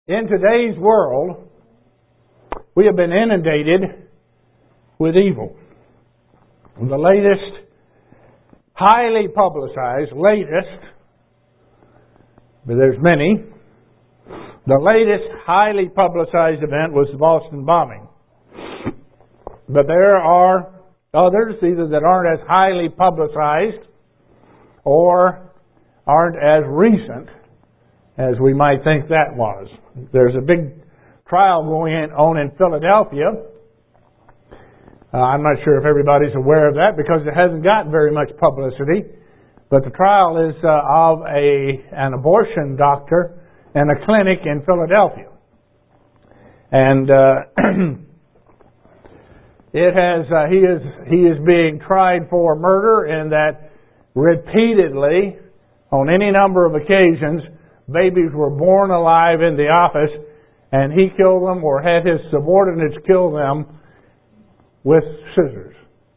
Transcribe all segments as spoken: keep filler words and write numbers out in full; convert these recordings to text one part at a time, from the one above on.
In today's world, we have been inundated with evil. The latest, highly publicized, latest, but there's many, the latest highly publicized event was the Boston bombing. But there are others, either that aren't as highly publicized or aren't as recent as we might think that was. There's a big trial going on in Philadelphia. Uh, I'm not sure if everybody's aware of that because it hasn't gotten very much publicity. But the trial is uh, of a an abortion doctor in a clinic in Philadelphia. And uh, it has uh, he is he is being tried for murder in that repeatedly, on any number of occasions, babies were born alive in the office, and he killed them or had his subordinates kill them with scissors.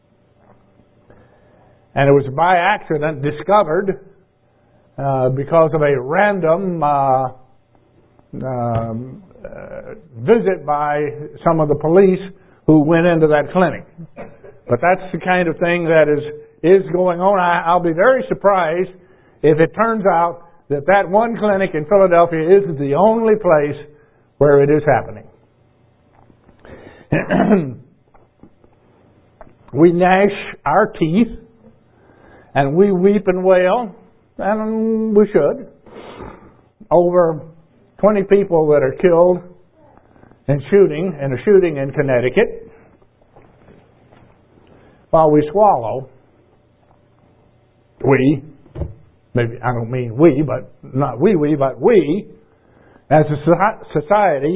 And it was by accident discovered uh, because of a random uh, um, uh, visit by some of the police who went into that clinic. But that's the kind of thing that is is going on. I, I'll be very surprised if it turns out that that one clinic in Philadelphia isn't the only place where it is happening. We gnash our teeth and we weep and wail, and we should, over twenty people that are killed in shooting, in a shooting in Connecticut, while we swallow, we, maybe I don't mean we, but not we, we, but we, as a society,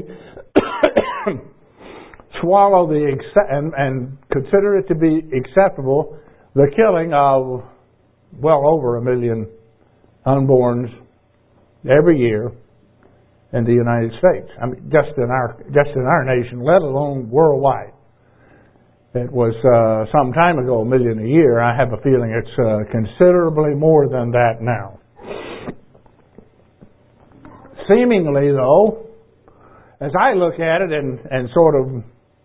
swallow the and, and consider it to be acceptable the killing of well over a million unborns every year in the United States. I mean, just in our just in our nation, let alone worldwide. It was uh, some time ago a million a year. I have a feeling it's uh, considerably more than that now. Seemingly, though, as I look at it and, and sort of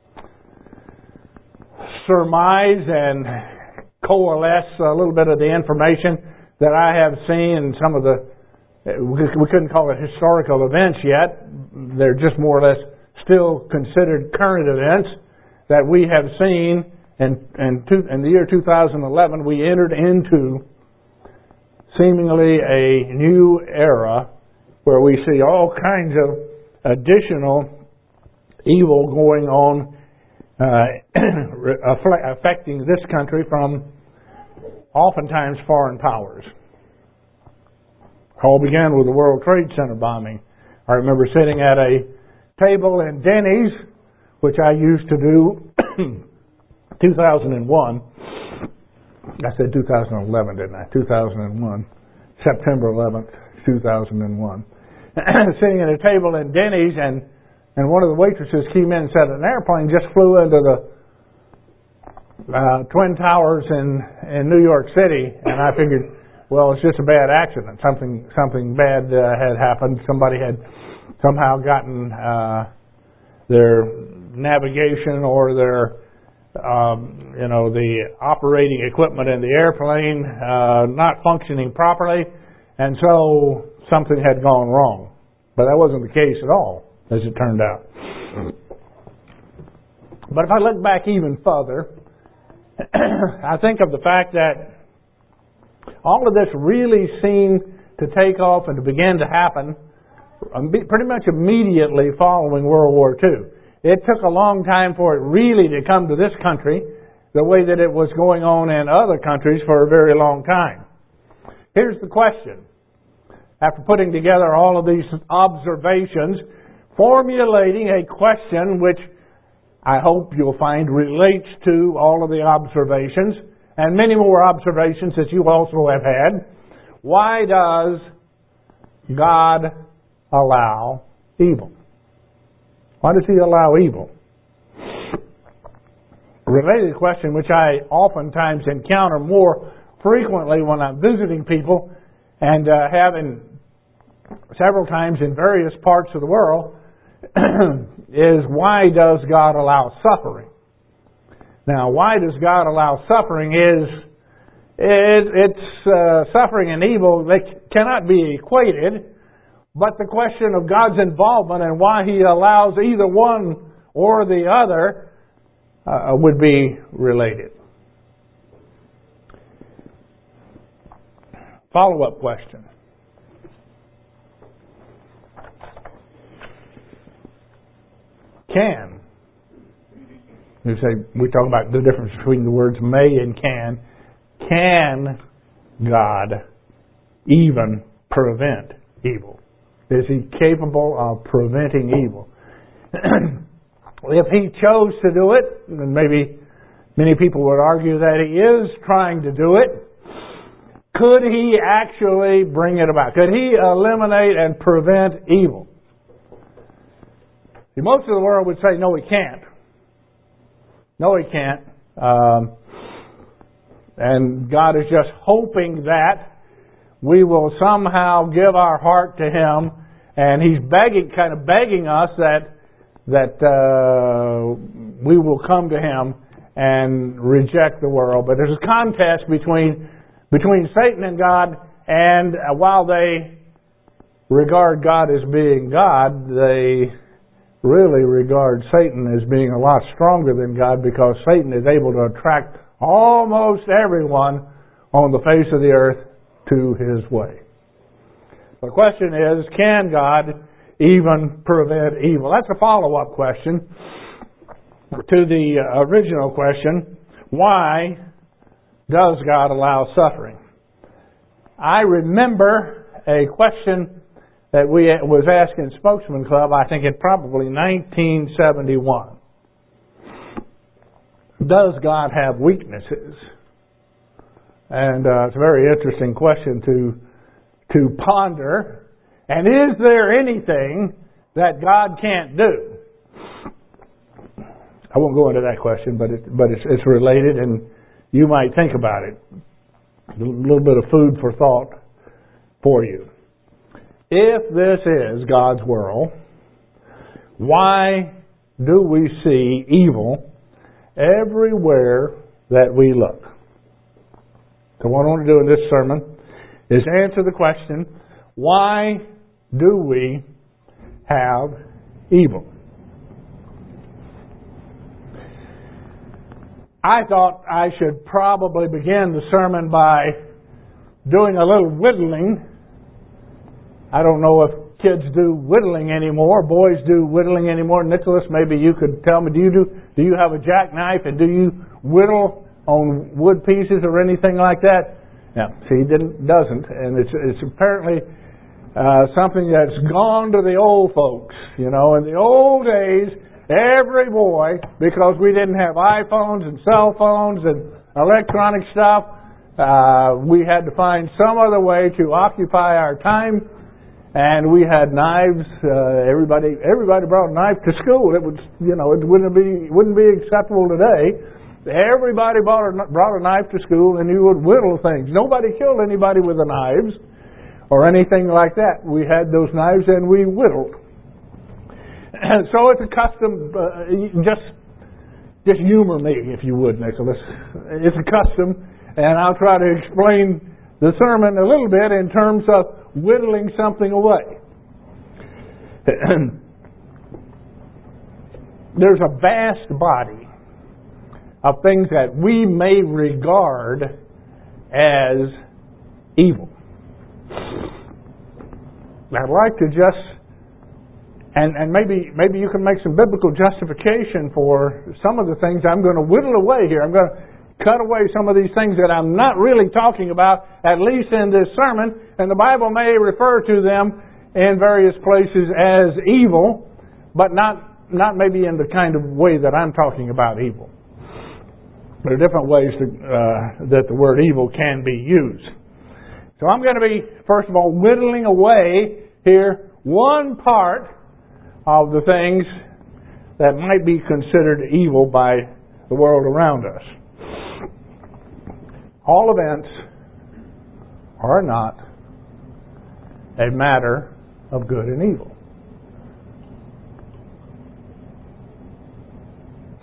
surmise and coalesce a little bit of the information that I have seen and some of the, we couldn't call it historical events yet, they're just more or less still considered current events that we have seen in, in, two, in the year two thousand eleven. We entered into seemingly a new era where we see all kinds of additional evil going on uh, affecting this country from oftentimes foreign powers. All began with the World Trade Center bombing. I remember sitting at a table in Denny's, which I used to do two thousand one. I said two thousand eleven, didn't I? two thousand one. September eleventh, two thousand one. Sitting at a table in Denny's, and, and one of the waitresses came in and said, an airplane just flew into the uh, Twin Towers in, in New York City. And I figured, well, it's just a bad accident. Something something bad uh, had happened. Somebody had somehow gotten uh, their navigation or their, um, you know, the operating equipment in the airplane uh, not functioning properly, and so something had gone wrong. But that wasn't the case at all, as it turned out. But if I look back even further, I think of the fact that all of this really seemed to take off and to begin to happen pretty much immediately following World War Two. It took a long time for it really to come to this country the way that it was going on in other countries for a very long time. Here's the question. After putting together all of these observations, formulating a question which I hope you'll find relates to all of the observations and many more observations that you also have had. Why does God allow evil? Why does He allow evil? A related question which I oftentimes encounter more frequently when I'm visiting people and uh, having several times in various parts of the world is why does God allow suffering? Now, why does God allow suffering is it, it's uh, suffering and evil. They cannot be equated, but the question of God's involvement and why He allows either one or the other uh, would be related. Follow-up question. Can. We say we talk about the difference between the words may and can. Can God even prevent evil? Is He capable of preventing evil? If He chose to do it, and maybe many people would argue that He is trying to do it, could He actually bring it about? Could He eliminate and prevent evil? See, most of the world would say, no, He can't. No, He can't. Um, and God is just hoping that we will somehow give our heart to Him, and He's begging, kind of begging us that that uh, we will come to Him and reject the world. But there's a contest between between Satan and God, and while they regard God as being God, they really regard Satan as being a lot stronger than God, because Satan is able to attract almost everyone on the face of the earth to his way. The question is, can God even prevent evil? That's a follow-up question to the original question, why does God allow suffering? I remember a question that we was asked in Spokesman Club, I think in probably nineteen seventy-one. Does God have weaknesses? And uh, it's a very interesting question to to ponder. And is there anything that God can't do? I won't go into that question, but it, but it's, it's related, and you might think about it. A little bit of food for thought for you. If this is God's world, why do we see evil everywhere that we look? So what I want to do in this sermon is answer the question, why do we have evil? I thought I should probably begin the sermon by doing a little whittling. I don't know if kids do whittling anymore, boys do whittling anymore. Nicholas, maybe you could tell me, do you do do you have a jackknife and do you whittle on wood pieces or anything like that? No, see, he didn't, doesn't, and it's it's apparently uh, something that's gone to the old folks. You know, in the old days, every boy, because we didn't have iPhones and cell phones and electronic stuff, uh, we had to find some other way to occupy our time. And we had knives. Uh, everybody, everybody brought a knife to school. It was, you know, it wouldn't be wouldn't be acceptable today. Everybody brought a, brought a knife to school, and you would whittle things. Nobody killed anybody with the knives or anything like that. We had those knives, and we whittled. And so it's a custom. Uh, just just humor me, if you would, Nicholas. It's a custom, and I'll try to explain the sermon a little bit in terms of whittling something away. There's a vast body of things that we may regard as evil. I'd like to just, and, and maybe maybe you can make some biblical justification for some of the things I'm going to whittle away here. I'm going to cut away some of these things that I'm not really talking about, at least in this sermon, and the Bible may refer to them in various places as evil, but not not maybe in the kind of way that I'm talking about evil. There are different ways to, uh, that the word evil can be used. So I'm going to be, first of all, whittling away here one part of the things that might be considered evil by the world around us. All events are not a matter of good and evil.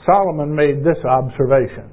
Solomon made this observation.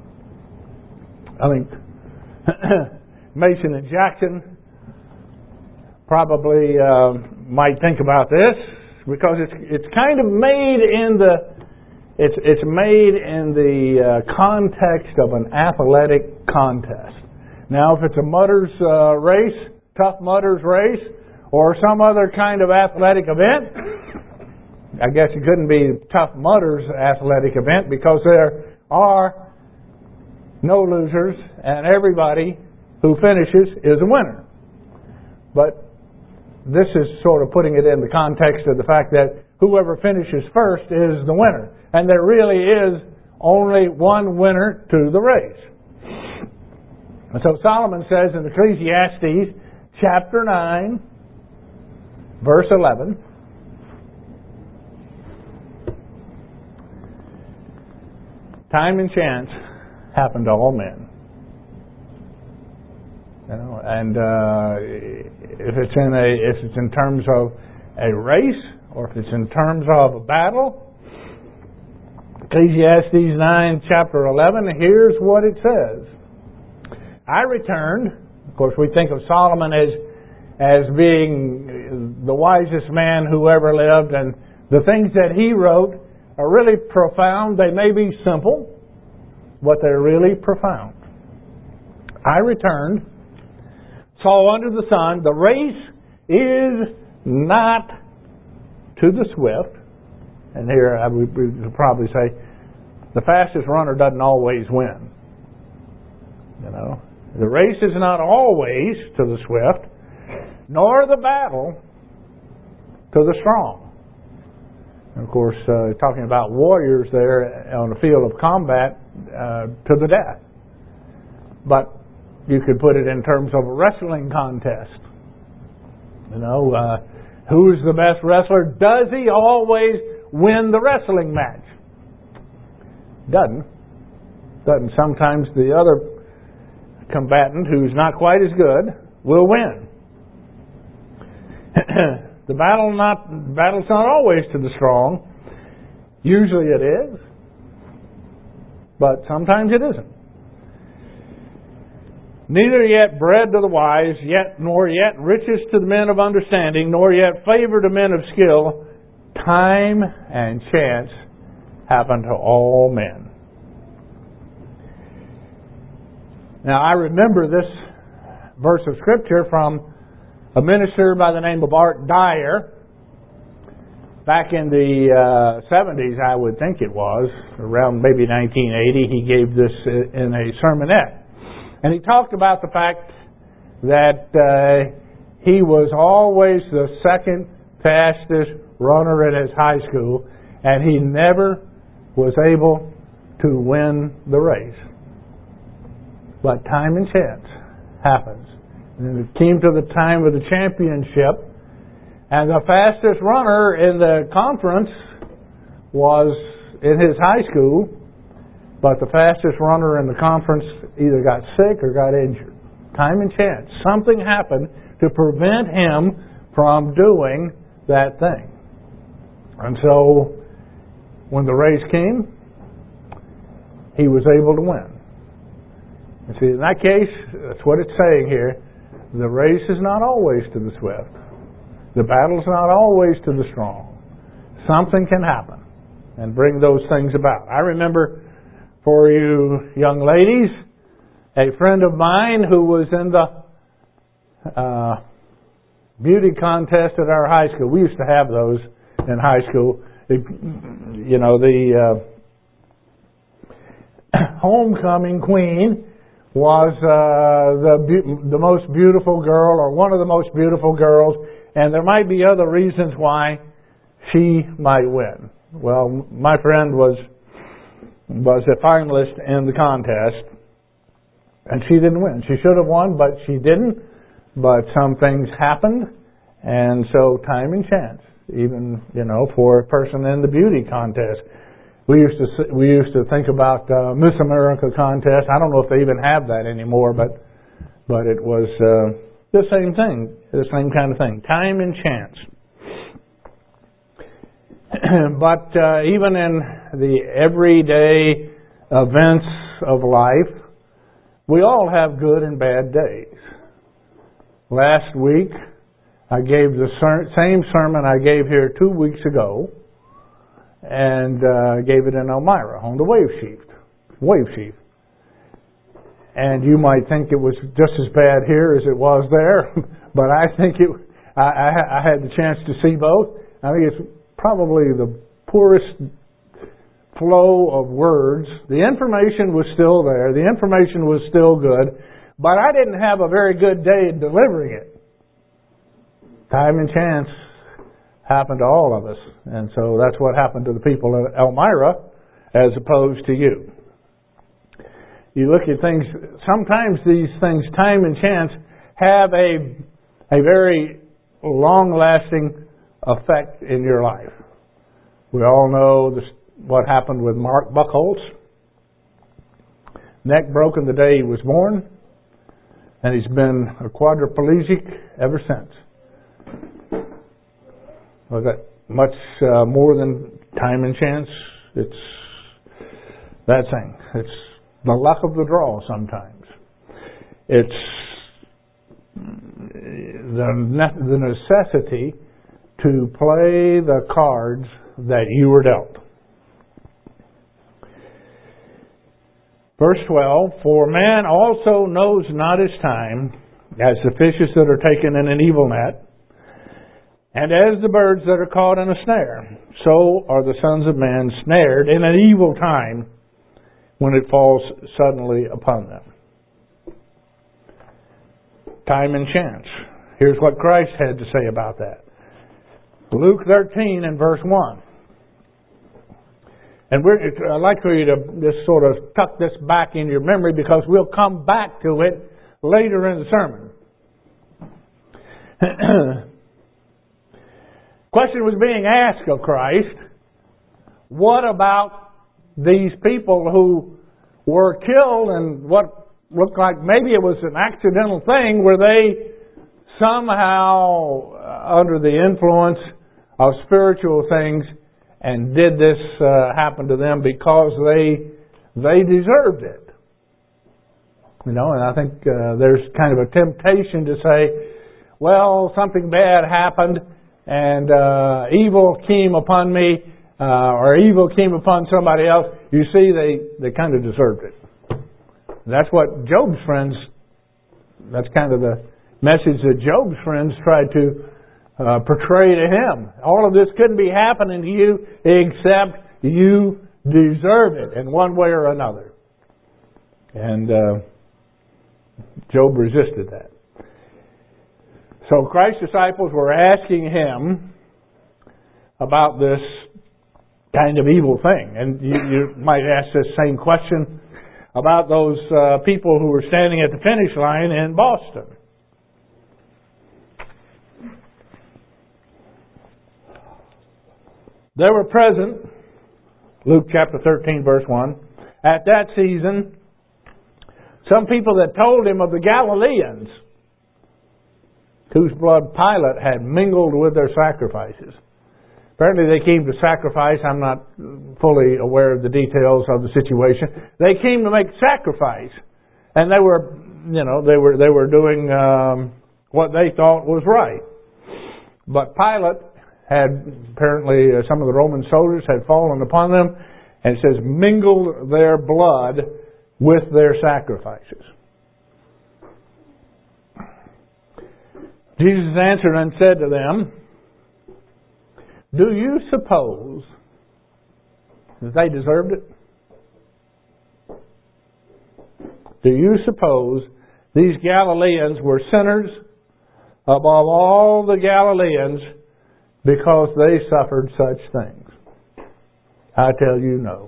I think Mason and Jackson probably uh, might think about this, because it's it's kind of made in the it's it's made in the uh, context of an athletic contest. Now, if it's a mutters uh, race, tough mutters race, or some other kind of athletic event, I guess it couldn't be tough mutters athletic event, because there are no losers and everybody who finishes is a winner. But this is sort of putting it in the context of the fact that whoever finishes first is the winner. And there really is only one winner to the race. And so Solomon says in Ecclesiastes chapter nine, verse eleven, time and chance happen to all men. You know, and uh, if it's in a if it's in terms of a race, or if it's in terms of a battle, Ecclesiastes nine, chapter eleven, here's what it says. I returned. Of course, we think of Solomon as as being the wisest man who ever lived, and the things that he wrote are really profound. They may be simple, but they're really profound. I returned, saw under the sun, the race is not to the swift. And here I would probably say, the fastest runner doesn't always win. You know, the race is not always to the swift, nor the battle to the strong. And of course, uh, talking about warriors there on the field of combat uh, to the death. But you could put it in terms of a wrestling contest. You know, uh, who's the best wrestler? Does he always win the wrestling match? Doesn't. Doesn't. Sometimes the other combatant, who's not quite as good, will win. The battle not battle's not always to the strong. Usually it is, but sometimes it isn't. Neither yet bread to the wise, yet nor yet riches to the men of understanding, nor yet favor to men of skill. Time and chance happen to all men. Now, I remember this verse of Scripture from a minister by the name of Art Dyer. Back in the uh, seventies, I would think it was, around maybe nineteen eighty, he gave this in a sermonette. And he talked about the fact that uh, he was always the second fastest runner at his high school, and he never was able to win the race. But time and chance happens. And it came to the time of the championship, and the fastest runner in the conference was in his high school, but the fastest runner in the conference either got sick or got injured. Time and chance. Something happened to prevent him from doing that thing. And so, when the race came, he was able to win. And see, in that case, that's what it's saying here. The race is not always to the swift. The battle's not always to the strong. Something can happen and bring those things about. I remember, for you young ladies, a friend of mine who was in the uh, beauty contest at our high school. We used to have those in high school. It, you know, the uh, homecoming queen was uh, the be- the most beautiful girl, or one of the most beautiful girls, and there might be other reasons why she might win. Well, my friend was was a finalist in the contest, and she didn't win. She should have won, but she didn't. But some things happened, and so time and chance, even, you know, for a person in the beauty contest. We used to we used to think about uh, Miss America contest. I don't know if they even have that anymore, but but it was uh, the same thing, the same kind of thing, time and chance. But uh, even in the everyday events of life, we all have good and bad days. Last week, I gave the ser- same sermon I gave here two weeks ago, and uh, gave it in Elmira on the wave sheet. Wave sheet. And you might think it was just as bad here as it was there, but I think it. I, I, I had the chance to see both. I think it's probably the poorest flow of words. The information was still there. The information was still good, but I didn't have a very good day in delivering it. Time and chance happened to all of us, and so that's what happened to the people at Elmira as opposed to you. You look at things, sometimes these things, time and chance, have a, a very long-lasting effect in your life. We all know this, what happened with Mark Buckholz. Neck broken the day he was born, and he's been a quadriplegic ever since. Was that much uh, more than time and chance? It's that thing. It's the luck of the draw sometimes. It's the, the necessity to play the cards that you were dealt. Verse twelve, for man also knows not his time, as the fishes that are taken in an evil net, and as the birds that are caught in a snare, so are the sons of man snared in an evil time when it falls suddenly upon them. Time and chance. Here's what Christ had to say about that. Luke thirteen and verse one. And we're, I'd like for you to just sort of tuck this back in your memory because we'll come back to it later in the sermon. Question was being asked of Christ, what about these people who were killed and what looked like maybe it was an accidental thing? Were they somehow under the influence of spiritual things and did this uh, happen to them because they they deserved it? You know, and I think uh, there's kind of a temptation to say, well, something bad happened and uh, evil came upon me, uh, or evil came upon somebody else. You see, they, they kind of deserved it. And that's what Job's friends, that's kind of the message that Job's friends tried to uh, portray to him. All of this couldn't be happening to you except you deserve it in one way or another. And uh, Job resisted that. So Christ's disciples were asking him about this kind of evil thing. And you, you might ask this same question about those uh, people who were standing at the finish line in Boston. They were present, Luke chapter thirteen, verse one, at that season, some people that told him of the Galileans, whose blood Pilate had mingled with their sacrifices. Apparently they came to sacrifice. I'm not fully aware of the details of the situation. They came to make sacrifice. And they were, you know, they were they were doing um, what they thought was right. But Pilate had, apparently uh, some of the Roman soldiers had fallen upon them, and it says, mingled their blood with their sacrifices. Jesus answered and said to them, do you suppose that they deserved it? Do you suppose these Galileans were sinners above all the Galileans because they suffered such things? I tell you no.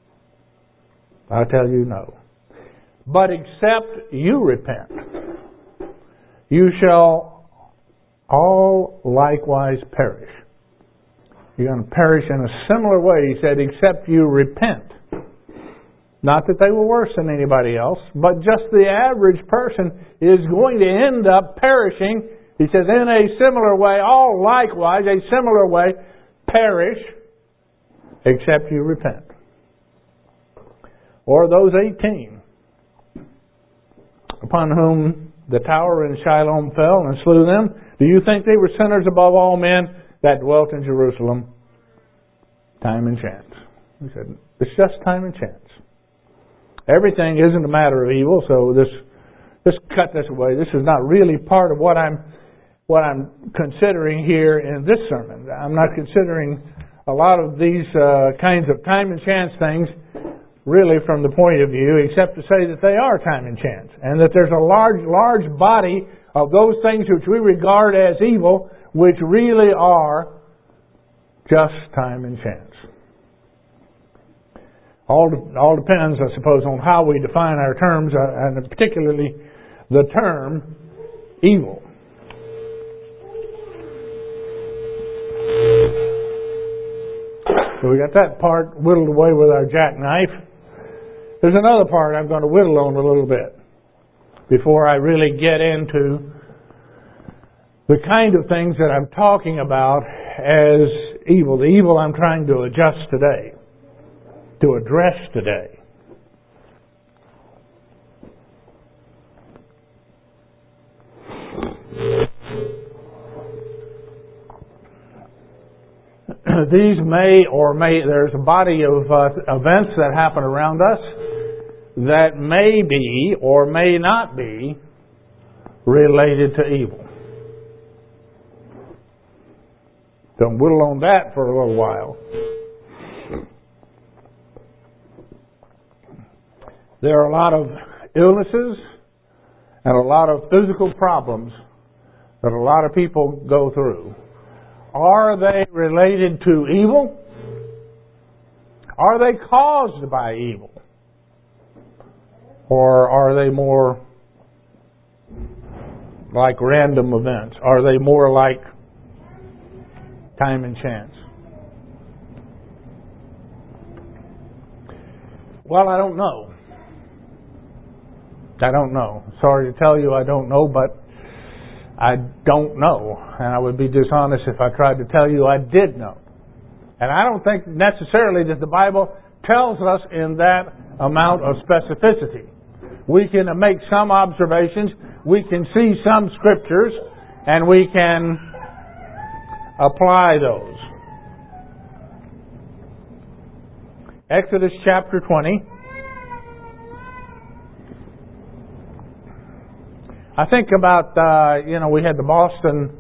I tell you no. But except you repent, you shall all likewise perish. You're going to perish in a similar way, he said, except you repent. Not that they were worse than anybody else, but just the average person is going to end up perishing. He says, in a similar way, all likewise, a similar way, perish, except you repent. or those eighteen upon whom the tower in Shiloh fell and slew them? Do you think they were sinners above all men that dwelt in Jerusalem? Time and chance. He said, it's just time and chance. Everything isn't a matter of evil, so this, let's cut this away. This is not really part of what I'm, what I'm considering here in this sermon. I'm not considering a lot of these uh, kinds of time and chance things really from the point of view, except to say that they are time and chance, and that there's a large, large body of those things which we regard as evil, which really are just time and chance. All, all depends, I suppose, on how we define our terms, uh, and particularly the term evil. So we got that part whittled away with our jackknife. There's another part I'm going to whittle on a little bit before I really get into the kind of things that I'm talking about as evil, the evil I'm trying to adjust today, to address today. These may or may, there's a body of uh, events that happen around us that may be or may not be related to evil. Don't whittle on that for a little while. There are a lot of illnesses and a lot of physical problems that a lot of people go through. Are they related to evil? Are they caused by evil? Or are they more like random events? Are they more like time and chance? Well, I don't know. I don't know. Sorry to tell you I don't know, but I don't know. And I would be dishonest if I tried to tell you I did know. And I don't think necessarily that the Bible tells us in that amount of specificity. We can make some observations, we can see some scriptures, and we can apply those. Exodus chapter twenty. I think about, uh, you know, we had the Boston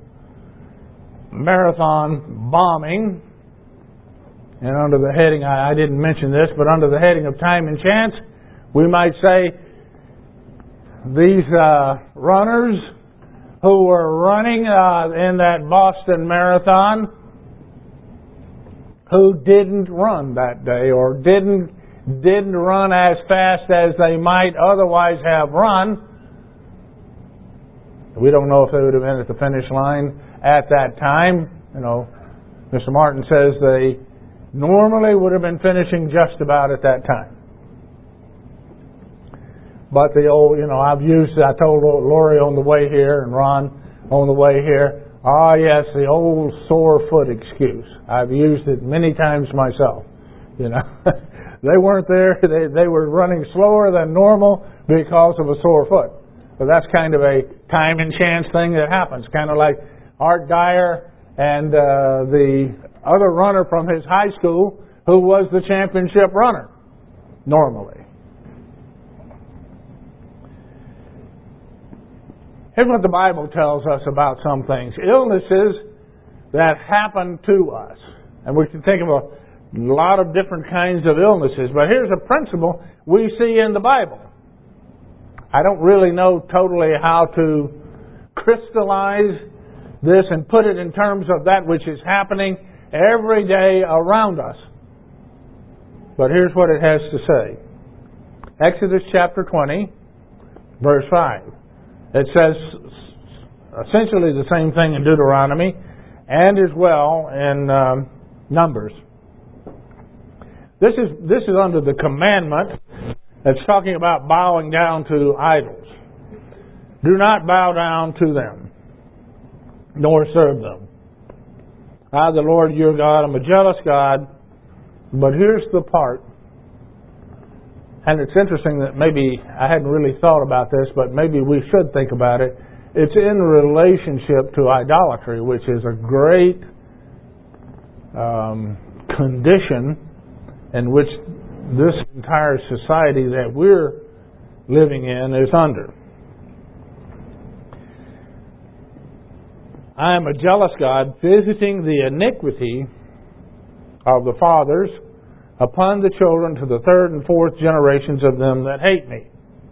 Marathon bombing, and under the heading, I, I didn't mention this, but under the heading of time and chance, we might say these uh, runners who were running uh, in that Boston Marathon who didn't run that day or didn't didn't run as fast as they might otherwise have run. We don't know if they would have been at the finish line at that time. You know, Mister Martin says they normally would have been finishing just about at that time. But the old, you know, I've used, I told Lori on the way here and Ron on the way here, ah, yes, the old sore foot excuse. I've used it many times myself. You know, they weren't there, they, they were running slower than normal because of a sore foot. So that's kind of a time and chance thing that happens. Kind of like Art Dyer and uh, the other runner from his high school who was the championship runner, normally. Here's what the Bible tells us about some things. Illnesses that happen to us. And we can think of a lot of different kinds of illnesses. But here's a principle we see in the Bible. I don't really know totally how to crystallize this and put it in terms of that which is happening every day around us. But here's what it has to say. Exodus chapter twenty, verse five. It says essentially the same thing in Deuteronomy and as well in um, Numbers. This is this is under the commandment that's talking about bowing down to idols. Do not bow down to them, nor serve them. I, the Lord your God, am a jealous God. But here's the part And it's interesting that maybe I hadn't really thought about this, but maybe we should think about it. It's in relationship to idolatry, which is a great um, condition in which this entire society that we're living in is under. I am a jealous God, visiting the iniquity of the fathers upon the children to the third and fourth generations of them that hate me.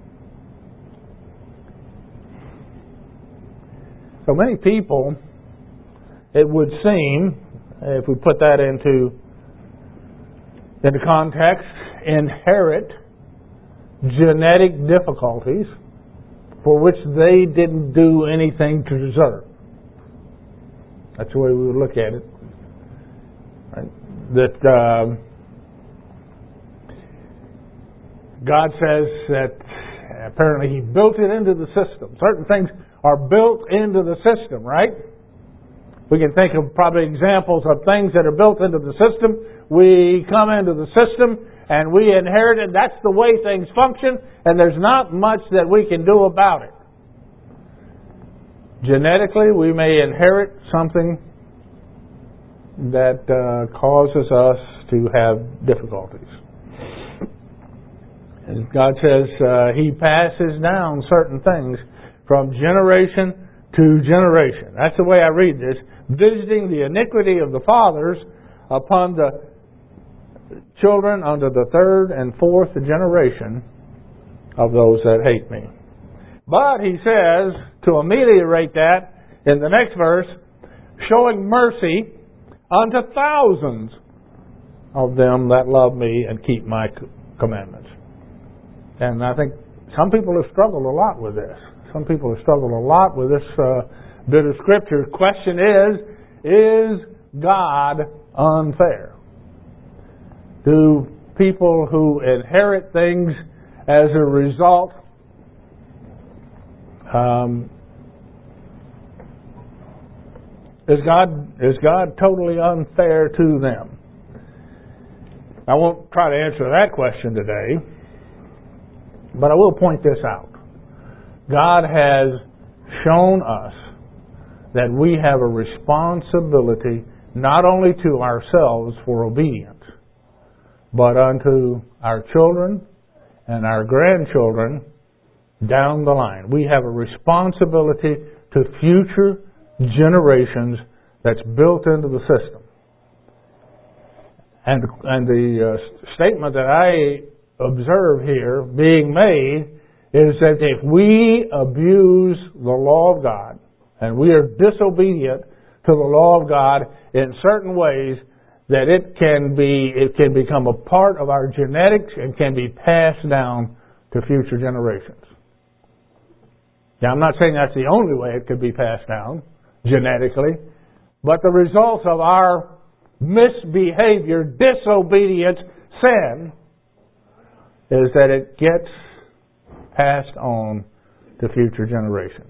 So many people, it would seem, if we put that into, into context, inherit genetic difficulties for which they didn't do anything to deserve. That's the way we would look at it. Right? That uh, God says that apparently He built it into the system. Certain things are built into the system, right? We can think of probably examples of things that are built into the system. We come into the system and we inherit it. That's the way things function, and there's not much that we can do about it. Genetically, we may inherit something that uh, causes us to have difficulties. And God says uh, He passes down certain things from generation to generation. That's the way I read this. Visiting the iniquity of the fathers upon the children unto the third and fourth generation of those that hate me. But He says, to ameliorate that, in the next verse, showing mercy unto thousands of them that love me and keep my commandments. And I think some people have struggled a lot with this. Some people have struggled a lot with this uh, bit of Scripture. The question is, is God unfair? Do people who inherit things as a result um, is God is God totally unfair to them? I won't try to answer that question today, but I will point this out. God has shown us that we have a responsibility not only to ourselves for obedience, but unto our children and our grandchildren down the line. We have a responsibility to future generations that's built into the system. And, and the uh, statement that I observe here being made is that if we abuse the law of God and we are disobedient to the law of God in certain ways, that it can be it can become a part of our genetics and can be passed down to future generations. Now, I'm not saying that's the only way it could be passed down genetically, but the results of our misbehavior, disobedience, sin, is that it gets passed on to future generations.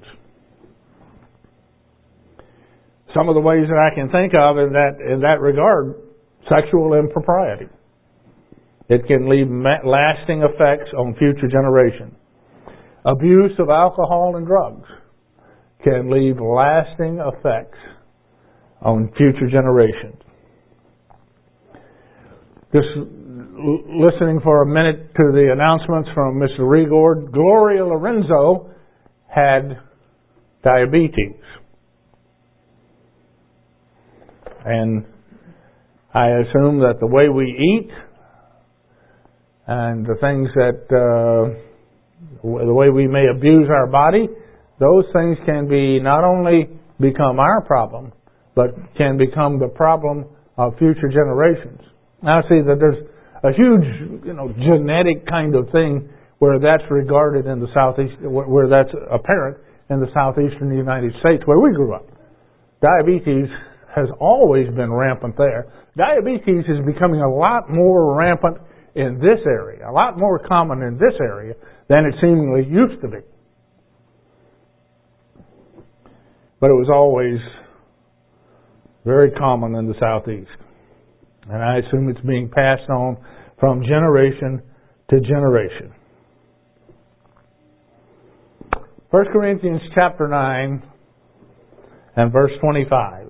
Some of the ways that I can think of in that in that regard, sexual impropriety. It can leave lasting effects on future generations. Abuse of alcohol and drugs can leave lasting effects on future generations. Just listening for a minute to the announcements from Mister Regord, Gloria Lorenzo had diabetes. And I assume that the way we eat and the things that, uh, the way we may abuse our body, those things can be not only become our problem, but can become the problem of future generations. Now, see that there's a huge, you know, genetic kind of thing where that's regarded in the southeast, where that's apparent in the southeastern United States, where we grew up. Diabetes has always been rampant there. Diabetes is becoming a lot more rampant in this area, a lot more common in this area than it seemingly used to be. But it was always very common in the southeast. And I assume it's being passed on from generation to generation. First Corinthians chapter nine and verse twenty-five.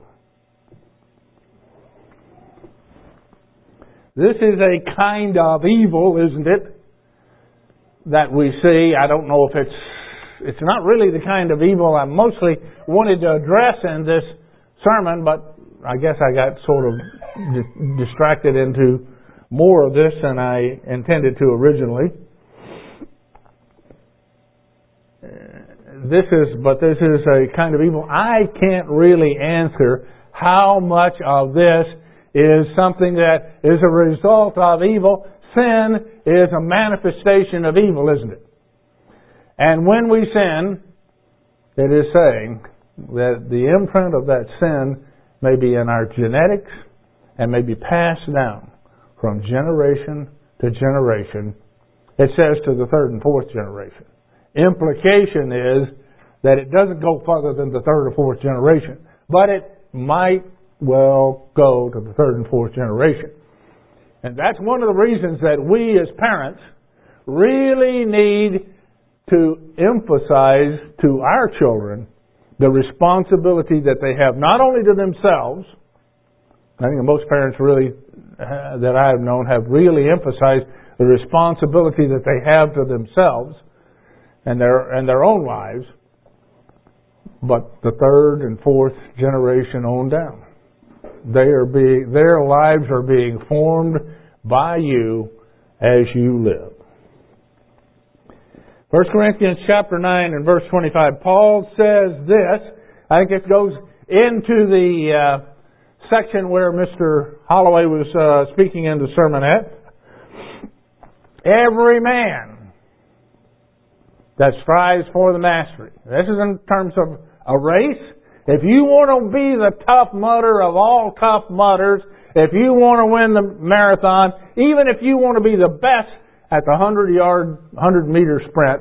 This is a kind of evil, isn't it, that we see. I don't know if it's, it's not really the kind of evil I mostly wanted to address in this sermon, but I guess I got sort of di- distracted into more of this than I intended to originally. This is, but this is a kind of evil. I can't really answer how much of this is something that is a result of evil. Sin is a manifestation of evil, isn't it? And when we sin, it is saying that the imprint of that sin may be in our genetics and may be passed down from generation to generation. It says to the third and fourth generation. Implication is that it doesn't go further than the third or fourth generation, but it might well go to the third and fourth generation. And that's one of the reasons that we as parents really need to emphasize to our children the responsibility that they have not only to themselves. I think most parents really uh, that I have known have really emphasized the responsibility that they have to themselves and their and their own lives, but the third and fourth generation on down. They are being, their lives are being formed by you as you live. First Corinthians chapter nine and verse twenty-five, Paul says this. I think it goes into the uh, section where Mister Holloway was uh, speaking in the sermonette. Every man that strives for the mastery. This is in terms of a race. If you want to be the tough mudder of all tough mudders, if you want to win the marathon, even if you want to be the best at the hundred-yard, hundred-meter sprint,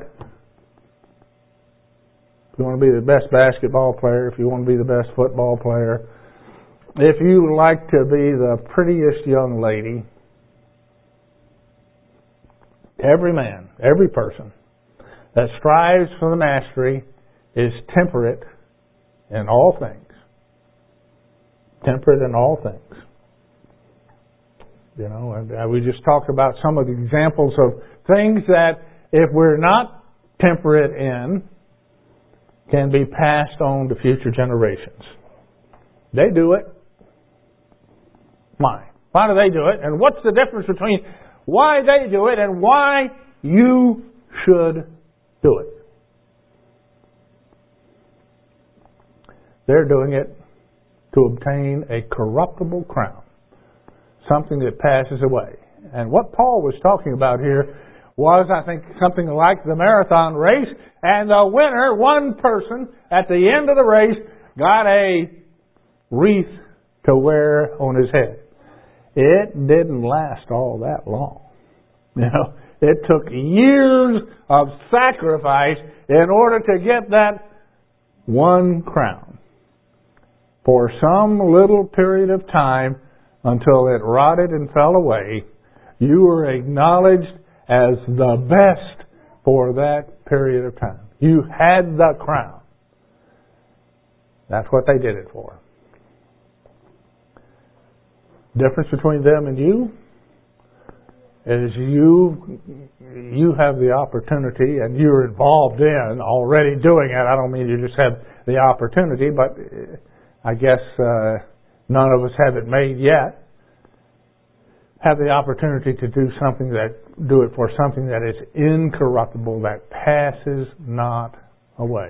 if you want to be the best basketball player, if you want to be the best football player, if you like to be the prettiest young lady, every man, every person that strives for the mastery is temperate in all things. Temperate in all things. You know, and uh, we just talked about some of the examples of things that, if we're not temperate in, can be passed on to future generations. They do it. Why? Why do they do it? And what's the difference between why they do it and why you should do it? They're doing it to obtain a corruptible crown, something that passes away. And what Paul was talking about here was, I think, something like the marathon race, and the winner, one person, at the end of the race, got a wreath to wear on his head. It didn't last all that long. You know, it took years of sacrifice in order to get that one crown. For some little period of time, until it rotted and fell away, you were acknowledged as the best for that period of time. You had the crown. That's what they did it for. Difference between them and you is you you have the opportunity, and you're involved in already doing it. I don't mean you just have the opportunity, but I guess uh, none of us have it made yet. Have the opportunity to do something that do it for something that is incorruptible, that passes not away.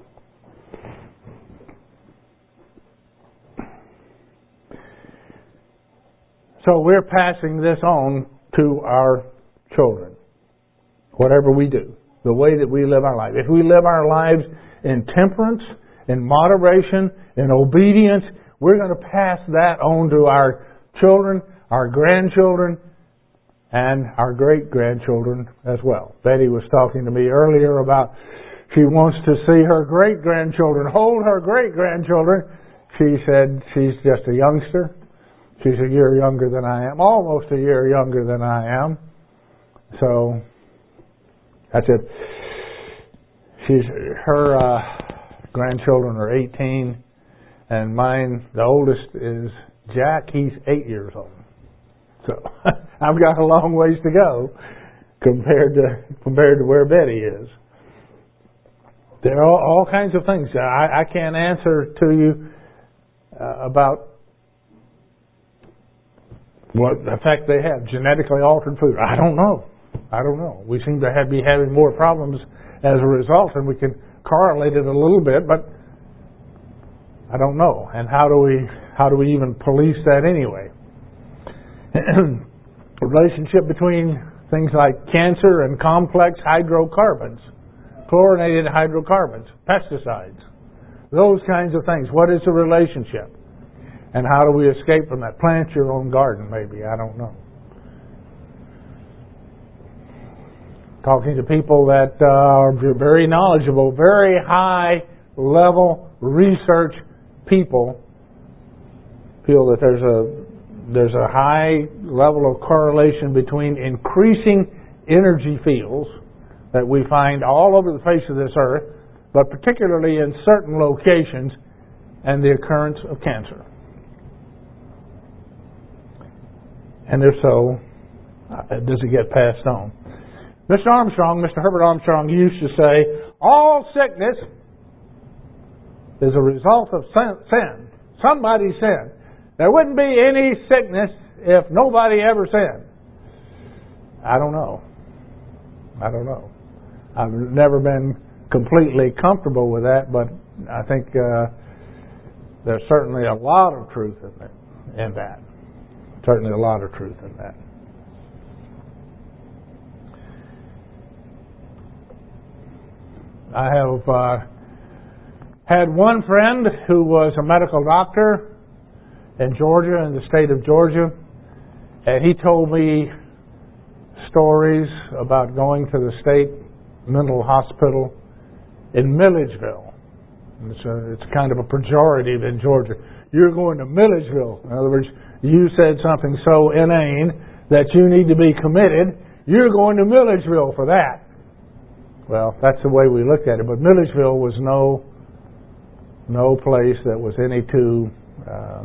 So we're passing this on to our children. Whatever we do, the way that we live our life. If we live our lives in temperance, in moderation, in obedience, we're going to pass that on to our children, our grandchildren, and our great-grandchildren as well. Betty was talking to me earlier about she wants to see her great-grandchildren hold her great-grandchildren. She said she's just a youngster. She's a year younger than I am, almost a year younger than I am. So that's it. She's her uh, grandchildren are eighteen, and mine, the oldest, is Jack. He's eight years old. So I've got a long ways to go compared to compared to where Betty is. There are all, all kinds of things. I, I can't answer to you uh, about what effect they have. Genetically altered food. I don't know. I don't know. We seem to have, be having more problems as a result, and we can correlate it a little bit, but I don't know. And how do we how do we even police that anyway? The relationship between things like cancer and complex hydrocarbons, chlorinated hydrocarbons, pesticides, those kinds of things. What is the relationship? And how do we escape from that? Plant your own garden, maybe. I don't know. Talking to people that uh, are very knowledgeable, very high level research people, feel that there's a there's a high level of correlation between increasing energy fields that we find all over the face of this earth, but particularly in certain locations, and the occurrence of cancer. And if so, does it get passed on? Mister Armstrong, Mister Herbert Armstrong used to say, all sickness is a result of sin. Somebody sinned. There wouldn't be any sickness if nobody ever sinned. I don't know. I don't know. I've never been completely comfortable with that, but I think uh, there's certainly a lot of truth in that. In that. Certainly a lot of truth in that. I have uh, had one friend who was a medical doctor in Georgia, in the state of Georgia, and he told me stories about going to the state mental hospital in Milledgeville. It's, a, it's kind of a pejorative in Georgia. You're going to Milledgeville. In other words, you said something so inane that you need to be committed. You're going to Milledgeville for that. Well, that's the way we looked at it. But Milledgeville was no no place that was any too uh,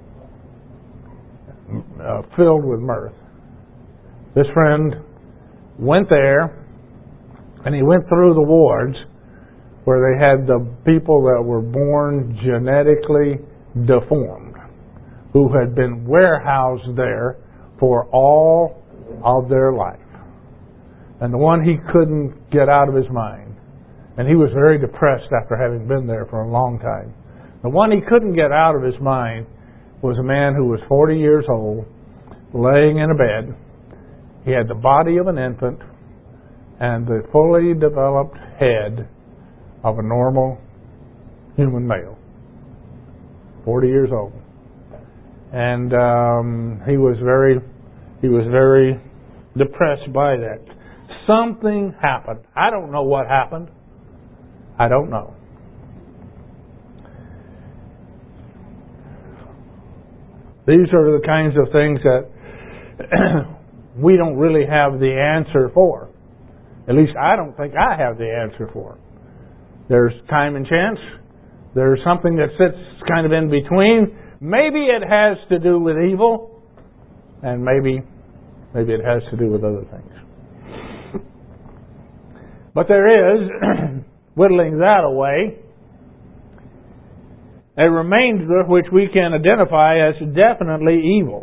uh, filled with mirth. This friend went there, and he went through the wards where they had the people that were born genetically deformed, who had been warehoused there for all of their life. And the one he couldn't get out of his mind, and he was very depressed after having been there for a long time. The one he couldn't get out of his mind was a man who was forty years old, laying in a bed. He had the body of an infant and the fully developed head of a normal human male. forty years old. And um, he was very, he was very depressed by that. Something happened. I don't know what happened. I don't know. These are the kinds of things that we don't really have the answer for. At least I don't think I have the answer for. There's time and chance. There's something that sits kind of in between. Maybe it has to do with evil, and maybe maybe it has to do with other things. But there is, whittling that away, a remainder which we can identify as definitely evil.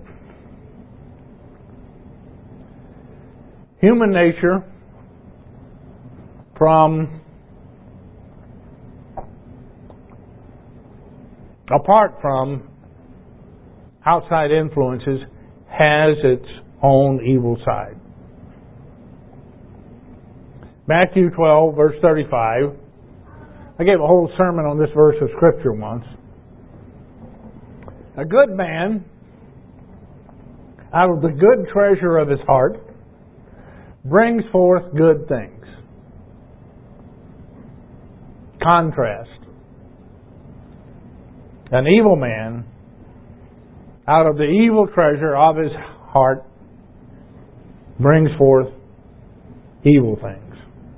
Human nature, from apart from outside influences, has its own evil side. Matthew twelve, verse thirty-five. I gave a whole sermon on this verse of Scripture once. A good man, out of the good treasure of his heart, brings forth good things. Contrast. An evil man, out of the evil treasure of his heart, brings forth evil things.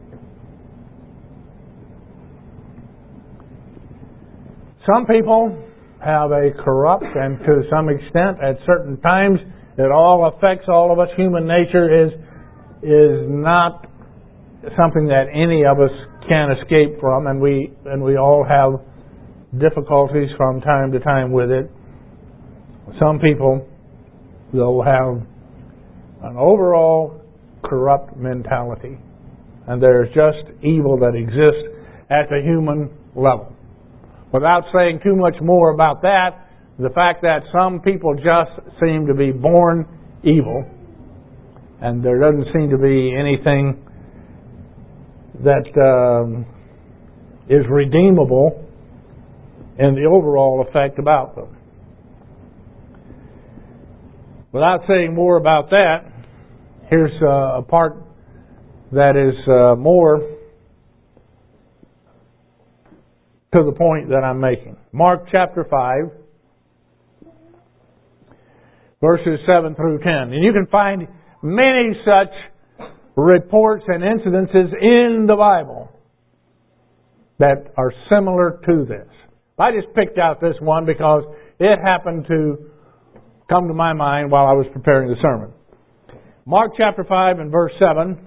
Some people have a corrupt, and to some extent, at certain times, it all affects all of us. Human nature is is not something that any of us can escape from, and we and we all have difficulties from time to time with it. Some people, though, have an overall corrupt mentality, and there's just evil that exists at the human level. Without saying too much more about that, the fact that some people just seem to be born evil, and there doesn't seem to be anything that um, is redeemable in the overall effect about them. Without saying more about that, here's uh, a part that is uh, more to the point that I'm making. Mark chapter five, verses seven through ten. And you can find many such reports and incidences in the Bible that are similar to this. I just picked out this one because it happened to come to my mind while I was preparing the sermon. Mark chapter five and verse seven.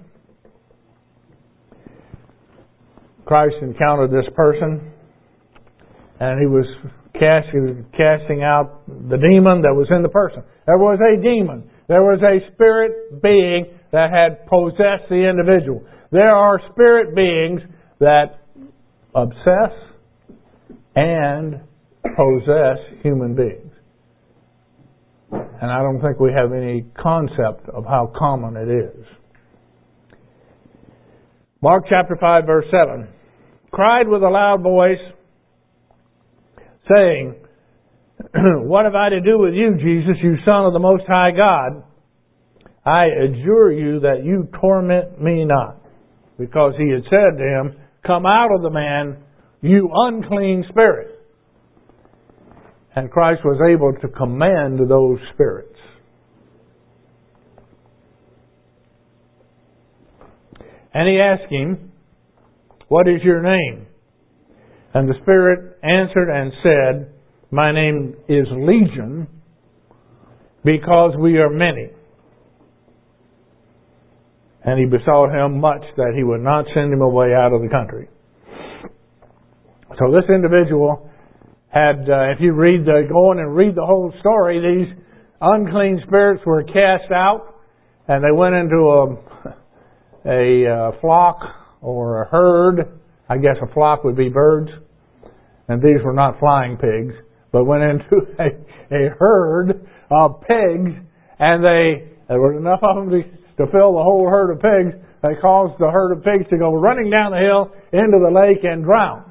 Christ encountered this person, and he was casting, casting out the demon that was in the person. There was a demon. There was a spirit being that had possessed the individual. There are spirit beings that obsess and possess human beings. And I don't think we have any concept of how common it is. Mark chapter five, verse seven. Cried with a loud voice, saying, What have I to do with you, Jesus, you Son of the Most High God? I adjure you that you torment me not. Because he had said to him, Come out of the man, you unclean spirit. And Christ was able to command those spirits. And he asked him, What is your name? And the spirit answered and said, My name is Legion, because we are many. And he besought him much that he would not send him away out of the country. So this individual had, uh, if you read the, go on and read the whole story, these unclean spirits were cast out, and they went into a, a uh, flock or a herd. I guess a flock would be birds, and these were not flying pigs, but went into a, a herd of pigs, and they there was enough of them to, to fill the whole herd of pigs. They caused the herd of pigs to go running down the hill into the lake and drown.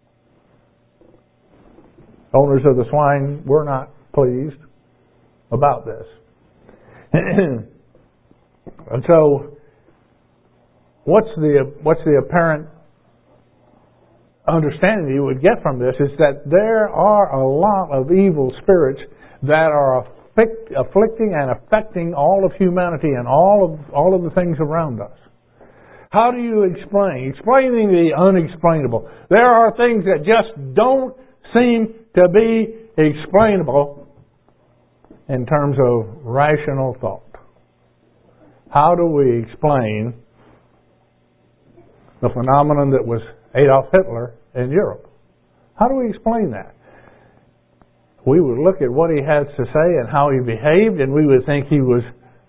Owners of the swine were not pleased about this. And so, what's the what's the apparent understanding you would get from this is that there are a lot of evil spirits that are afflict, afflicting and affecting all of humanity and all of all of the things around us. How do you explain? Explaining the unexplainable. There are things that just don't seem to be explainable in terms of rational thought. How do we explain the phenomenon that was Adolf Hitler in Europe? How do we explain that? We would look at what he had to say and how he behaved, and we would think he was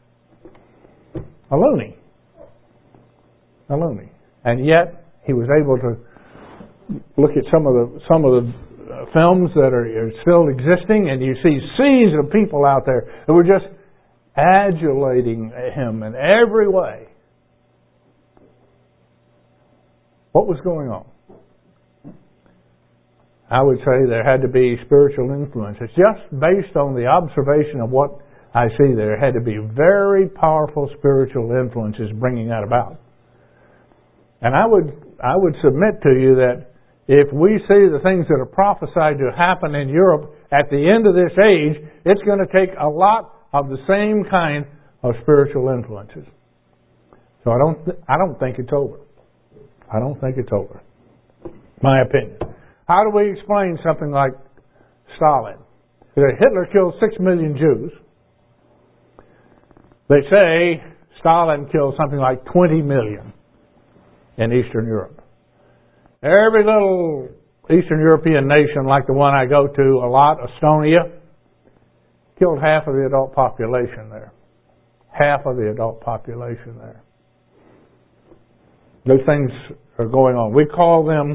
a loony. A loony. And yet, he was able to look at some of the some of the films that are, are still existing, and you see seas of people out there who were just adulating him in every way. What was going on? I would say there had to be spiritual influences. Just based on the observation of what I see, there had to be very powerful spiritual influences bringing that about. And I would I would submit to you that if we see the things that are prophesied to happen in Europe at the end of this age, it's going to take a lot of the same kind of spiritual influences. So I don't, th- I don't think it's over. I don't think it's over. My opinion. How do we explain something like Stalin? Hitler killed six million Jews. They say Stalin killed something like twenty million in Eastern Europe. Every little Eastern European nation, like the one I go to a lot, Estonia, killed half of the adult population there. Half of the adult population there. Those things are going on. We call them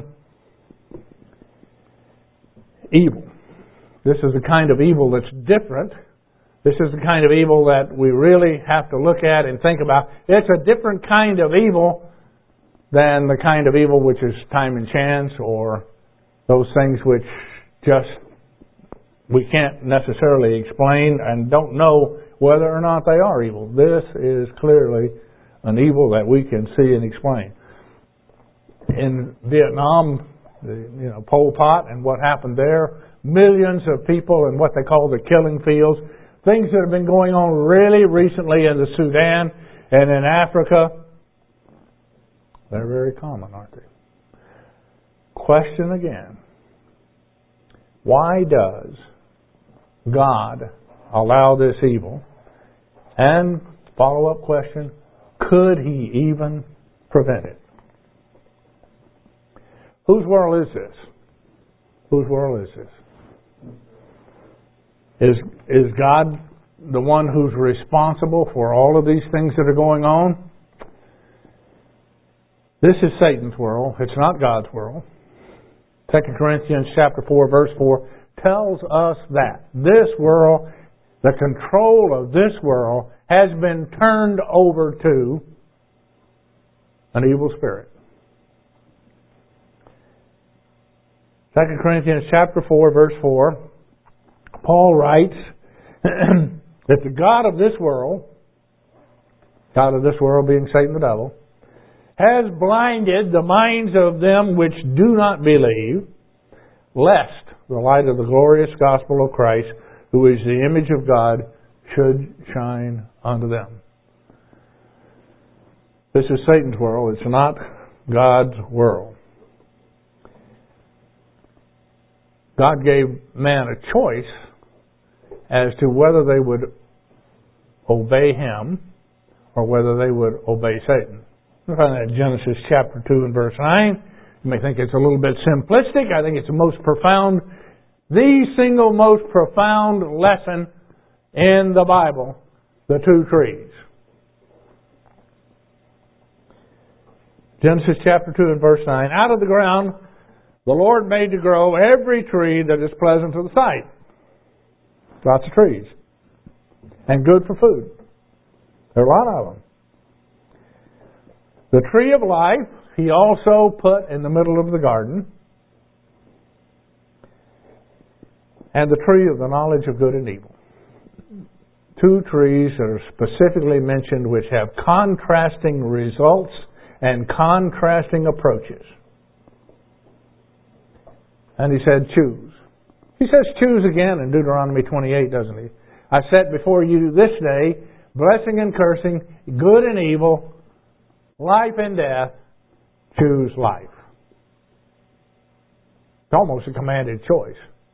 evil. This is the kind of evil that's different. This is the kind of evil that we really have to look at and think about. It's a different kind of evil than the kind of evil which is time and chance, or those things which just we can't necessarily explain and don't know whether or not they are evil. This is clearly an evil that we can see and explain. In Vietnam, the, you know, Pol Pot and what happened there, millions of people in what they call the killing fields, things that have been going on really recently in the Sudan and in Africa, they're very common, aren't they? Question again. Why does God allow this evil? And follow-up question, could He even prevent it? Whose world is this? Whose world is this? Is, is God the one who's responsible for all of these things that are going on? This is Satan's world. It's not God's world. Second Corinthians chapter four, verse four tells us that this world, the control of this world, has been turned over to an evil spirit. Second Corinthians chapter four, verse four, Paul writes that the God of this world, God of this world being Satan the devil, has blinded the minds of them which do not believe, lest the light of the glorious gospel of Christ, who is the image of God, should shine unto them. This is Satan's world. It's not God's world. God gave man a choice as to whether they would obey Him or whether they would obey Satan. We find that in Genesis chapter two and verse nine. You may think it's a little bit simplistic. I think it's the most profound, the single most profound lesson in the Bible, the two trees. Genesis chapter two and verse nine. Out of the ground the Lord made to grow every tree that is pleasant to the sight. Lots of trees. And good for food. There are a lot of them. The tree of life He also put in the middle of the garden. And the tree of the knowledge of good and evil. Two trees that are specifically mentioned which have contrasting results and contrasting approaches. And He said, choose. He says choose again in Deuteronomy twenty-eight, doesn't He? I set before you this day blessing and cursing, good and evil, life and death. Choose life. It's almost a commanded choice.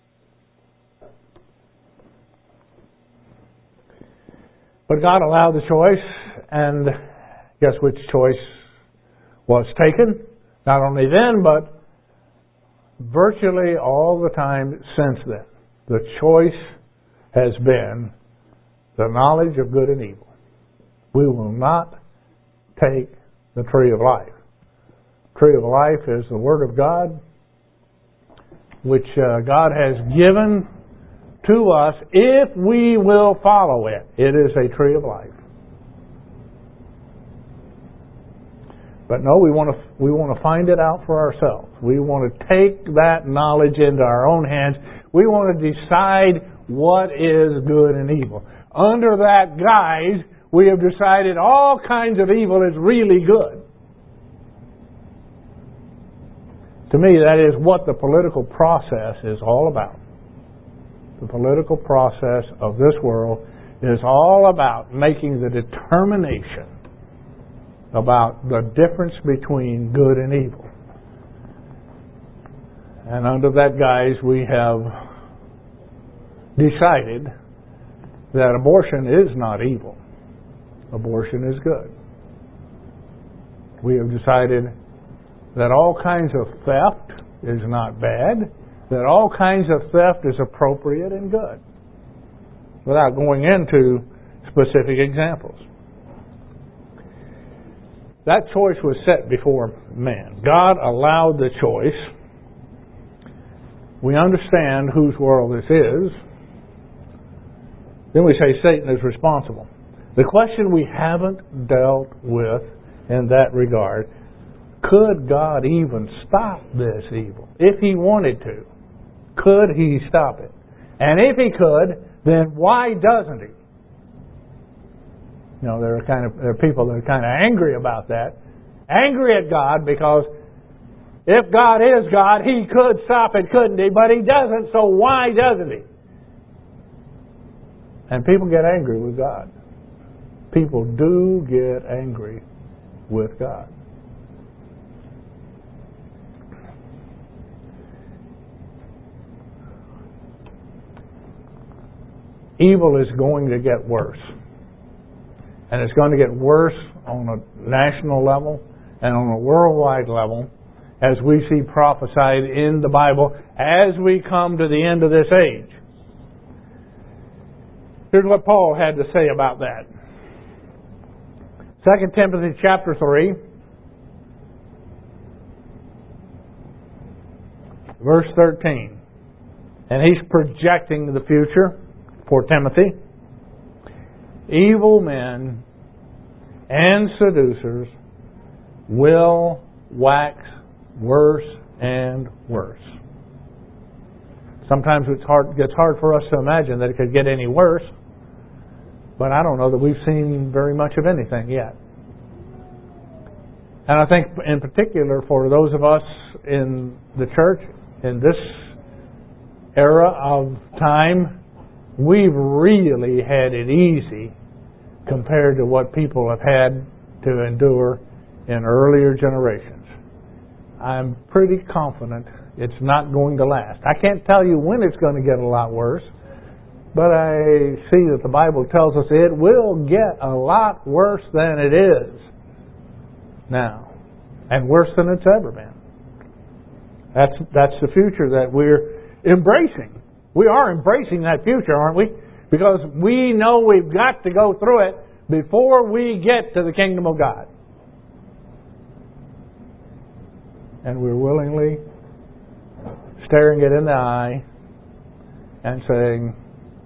But God allowed the choice, and guess which choice was taken? Not only then, but virtually all the time since then. The choice has been the knowledge of good and evil. We will not take the tree of life. Tree of life is the Word of God, which uh, God has given to us if we will follow it. It is a tree of life. But no, we want to we want to find it out for ourselves. We want to take that knowledge into our own hands. We want to decide what is good and evil. Under that guise, we have decided all kinds of evil is really good. To me, that is what the political process is all about. The political process of this world is all about making the determination about the difference between good and evil. And under that guise, we have decided that abortion is not evil. Abortion is good. We have decided that all kinds of theft is not bad, that all kinds of theft is appropriate and good, without going into specific examples. That choice was set before man. God allowed the choice. We understand whose world this is. Then we say Satan is responsible. The question we haven't dealt with in that regard, could God even stop this evil? If He wanted to, could He stop it? And if He could, then why doesn't He? You know, there are kind of there are people that are kind of angry about that. Angry at God because if God is God, He could stop it, couldn't He? But He doesn't, so why doesn't He? And people get angry with God. People do get angry with God. Evil is going to get worse. And it's going to get worse on a national level and on a worldwide level as we see prophesied in the Bible as we come to the end of this age. Here's what Paul had to say about that. Second Timothy chapter three, verse thirteen. And he's projecting the future for Timothy. Evil men and seducers will wax worse and worse. Sometimes it's hard, it gets hard for us to imagine that it could get any worse, but I don't know that we've seen very much of anything yet. And I think in particular for those of us in the church in this era of time, we've really had it easy compared to what people have had to endure in earlier generations. I'm pretty confident it's not going to last. I can't tell you when it's going to get a lot worse, but I see that the Bible tells us it will get a lot worse than it is now, and worse than it's ever been. That's that's the future that we're embracing. We are embracing that future, aren't we? Because we know we've got to go through it before we get to the kingdom of God. And we're willingly staring it in the eye and saying,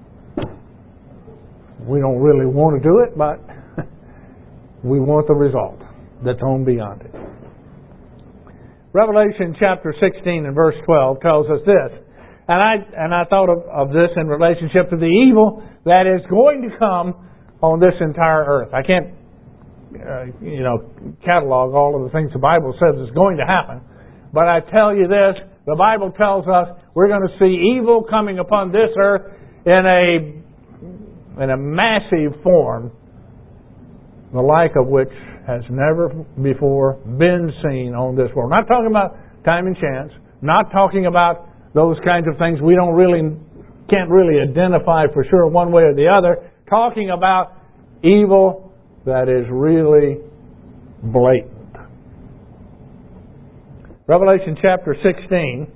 we don't really want to do it, but we want the result that's on beyond it. Revelation chapter sixteen and verse twelve tells us this. And I and I thought of, of this in relationship to the evil that is going to come on this entire earth. I can't, uh, you know, catalog all of the things the Bible says is going to happen. But I tell you this, the Bible tells us we're going to see evil coming upon this earth in a in a massive form, the like of which has never before been seen on this world. Not talking about time and chance, not talking about those kinds of things we don't really, can't really identify for sure one way or the other. Talking about evil that is really blatant. Revelation chapter sixteen.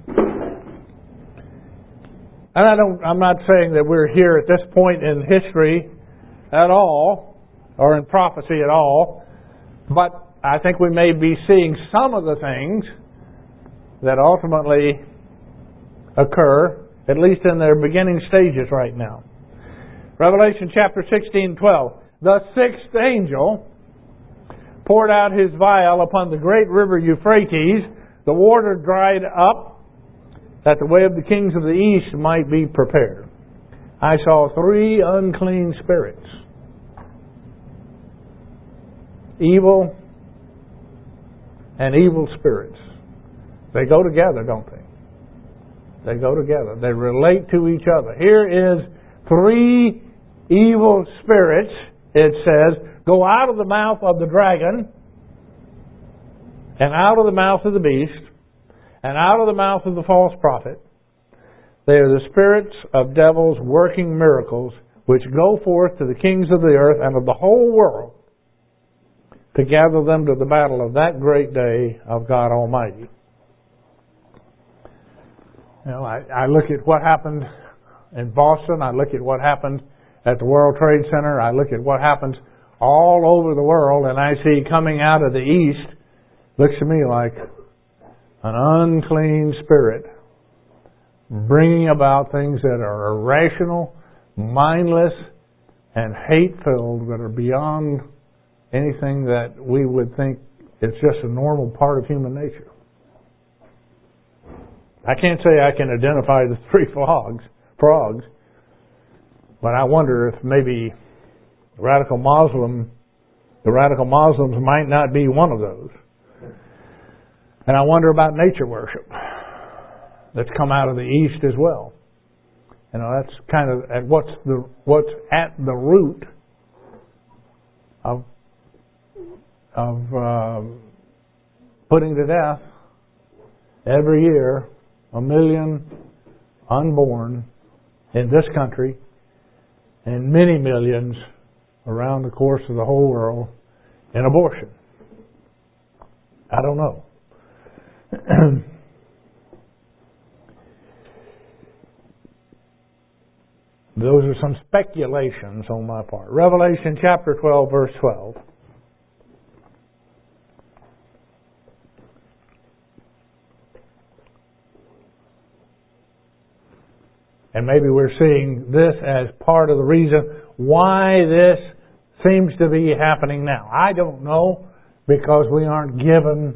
And I don't, I'm not saying that we're here at this point in history at all, or in prophecy at all, but I think we may be seeing some of the things that ultimately occur, at least in their beginning stages right now. Revelation chapter sixteen, twelve. The sixth angel poured out his vial upon the great river Euphrates. The water dried up, that the way of the kings of the east might be prepared. I saw three unclean spirits. Evil and evil spirits. They go together, don't they? They go together. They relate to each other. Here is three evil spirits, it says, go out of the mouth of the dragon, and out of the mouth of the beast, and out of the mouth of the false prophet. They are the spirits of devils working miracles, which go forth to the kings of the earth and of the whole world, to gather them to the battle of that great day of God Almighty. You know, I, I look at what happened in Boston. I look at what happened at the World Trade Center. I look at what happens all over the world, and I see coming out of the east, looks to me like an unclean spirit bringing about things that are irrational, mindless, and hate-filled, that are beyond anything that we would think is just a normal part of human nature. I can't say I can identify the three frogs, frogs, but I wonder if maybe radical Muslim, the radical Muslims might not be one of those. And I wonder about nature worship that's come out of the East as well. You know, that's kind of at what's the what's at the root of of uh, putting to death every year a million unborn in this country and many millions around the course of the whole world in abortion. I don't know. Those are some speculations on my part. Revelation chapter twelve, verse twelve. And maybe we're seeing this as part of the reason why this seems to be happening now. I don't know, because we aren't given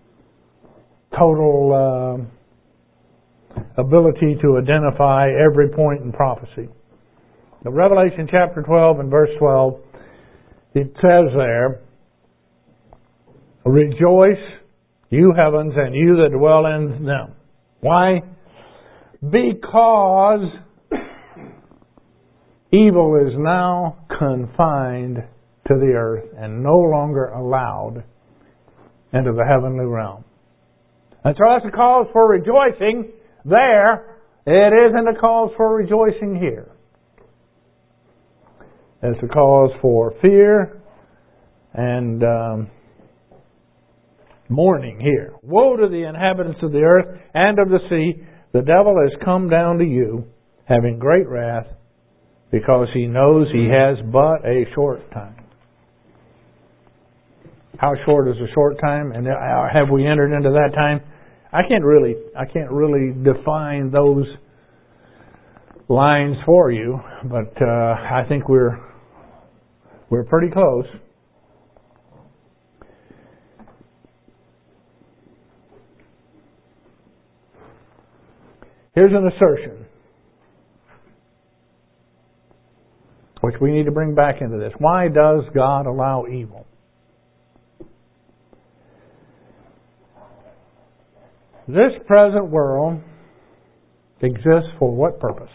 total uh, ability to identify every point in prophecy. In Revelation chapter twelve and verse twelve, it says there, "Rejoice, you heavens, and you that dwell in them." Why? Because evil is now confined to the earth and no longer allowed into the heavenly realm. And so that's a cause for rejoicing there. It isn't a cause for rejoicing here. It's a cause for fear and um, mourning here. Woe to the inhabitants of the earth and of the sea! The devil has come down to you, having great wrath, because he knows he has but a short time. How short is a short time? And have we entered into that time? I can't really, I can't really define those lines for you, but uh, I think we're we're pretty close. Here's an assertion, which we need to bring back into this. Why does God allow evil? This present world exists for what purpose?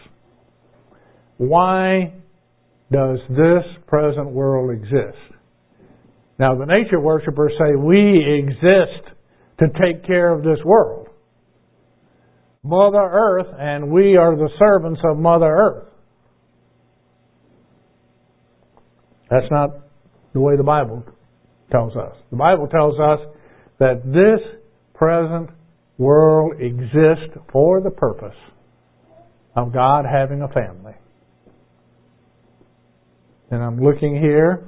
Why does this present world exist? Now, the nature worshipers say we exist to take care of this world, Mother Earth, and we are the servants of Mother Earth. That's not the way the Bible tells us. The Bible tells us that this present world exists for the purpose of God having a family. And I'm looking here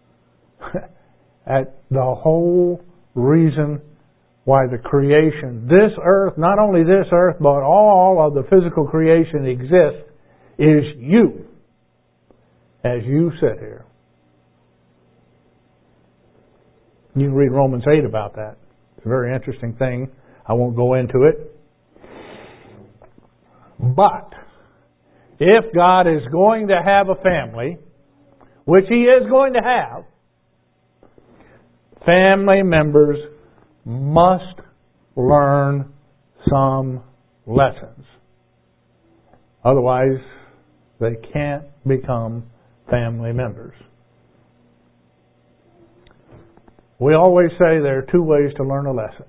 at the whole reason why the creation, this earth, not only this earth, but all of the physical creation exists, is you, as you sit here. You can read Romans eight about that. It's a very interesting thing. I won't go into it. But if God is going to have a family, which He is going to have, family members must learn some lessons. Otherwise, they can't become family members. We always say there are two ways to learn a lesson.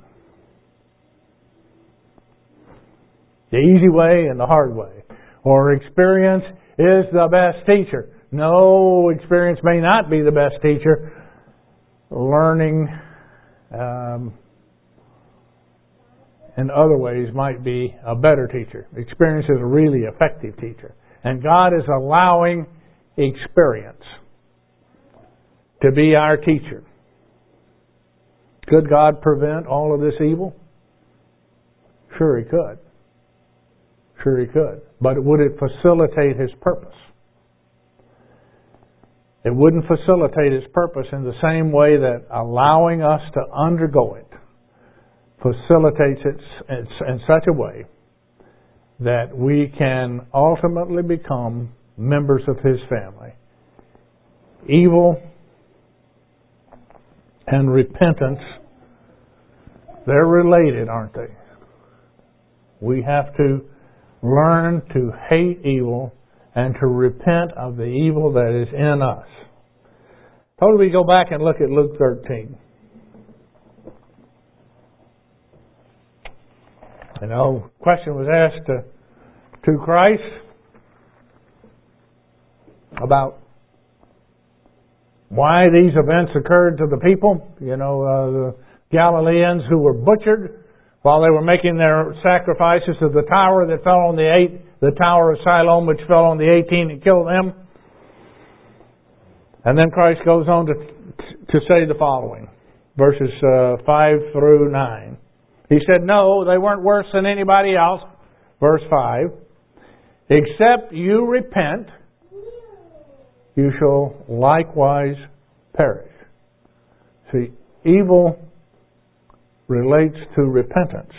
The easy way and the hard way. Or experience is the best teacher. No, experience may not be the best teacher. Learning um, in other ways might be a better teacher. Experience is a really effective teacher. And God is allowing experience to be our teacher. Could God prevent all of this evil? Sure He could. Sure He could. But would it facilitate His purpose? It wouldn't facilitate His purpose in the same way that allowing us to undergo it facilitates it in such a way that we can ultimately become members of His family. Evil and repentance, they're related, aren't they? We have to learn to hate evil and to repent of the evil that is in us. How do we go back and look at Luke thirteen? You know, question was asked to, to Christ about why these events occurred to the people. You know, uh, the Galileans who were butchered while they were making their sacrifices to the tower that fell on the eight, the tower of Siloam, which fell on the eighteen and killed them. And then Christ goes on to to say the following, verses uh, five through nine. He said, no, they weren't worse than anybody else. Verse five, except you repent, you shall likewise perish. See, evil relates to repentance.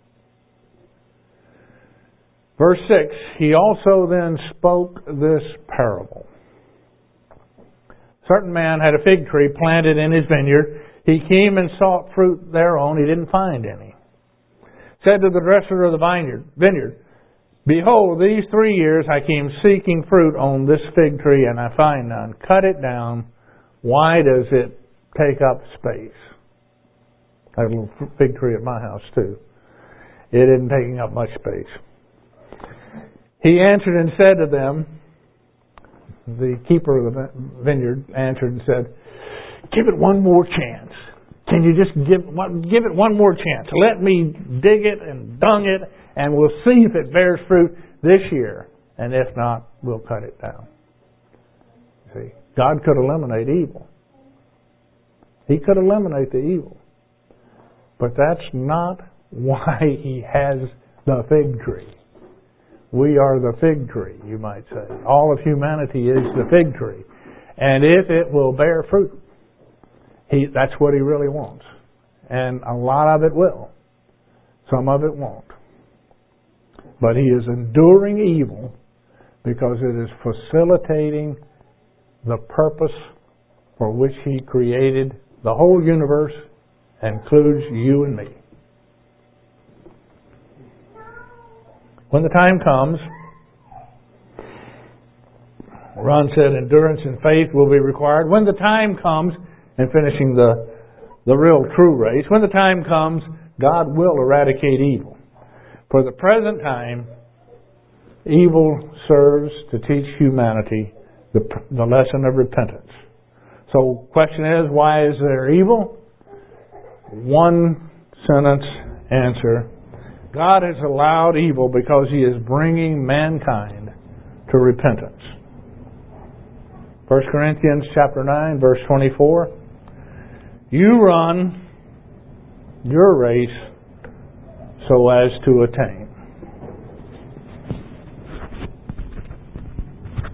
Verse six, he also then spoke this parable. Certain man had a fig tree planted in his vineyard. He came and sought fruit thereon. He didn't find any. Said to the dresser of the vineyard, vineyard, behold, these three years I came seeking fruit on this fig tree, and I find none. Cut it down. Why does it take up space? I have a little fig tree at my house too. It isn't taking up much space. He answered and said to them, the keeper of the vineyard answered and said, give it one more chance. Can you just give, give it one more chance? Let me dig it and dung it, and we'll see if it bears fruit this year. And if not, we'll cut it down. See, God could eliminate evil. He could eliminate the evil. But that's not why He has the fig tree. We are the fig tree, you might say. All of humanity is the fig tree. And if it will bear fruit, he, that's what He really wants. And a lot of it will. Some of it won't. But He is enduring evil because it is facilitating the purpose for which He created the whole universe, includes you and me. When the time comes, Ron said endurance and faith will be required. When the time comes, and finishing the, the real true race, when the time comes, God will eradicate evil. For the present time, evil serves to teach humanity the, the lesson of repentance. So, question is, why is there evil? One sentence answer. God has allowed evil because He is bringing mankind to repentance. First Corinthians chapter nine, verse twenty-four. You run your race so as to attain.